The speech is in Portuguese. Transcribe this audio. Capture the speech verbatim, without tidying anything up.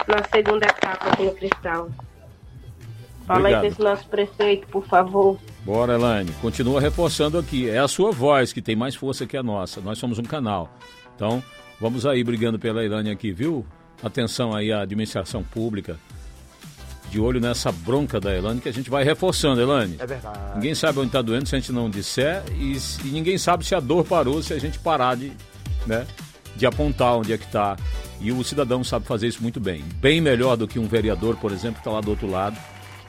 na segunda etapa aqui no Cristal. Fala Obrigado. aí desse nosso prefeito, por favor. Bora, Elaine. Continua reforçando aqui. É a sua voz que tem mais força que a nossa. Nós somos um canal. Então, vamos aí brigando pela Elaine aqui, viu? Atenção aí à administração pública. De olho nessa bronca da Elaine que a gente vai reforçando, Elaine. É verdade. Ninguém sabe onde está doendo se a gente não disser e, e ninguém sabe se a dor parou se a gente parar de, né, de apontar onde é que está. E o cidadão sabe fazer isso muito bem. Bem melhor do que um vereador, por exemplo, que está lá do outro lado,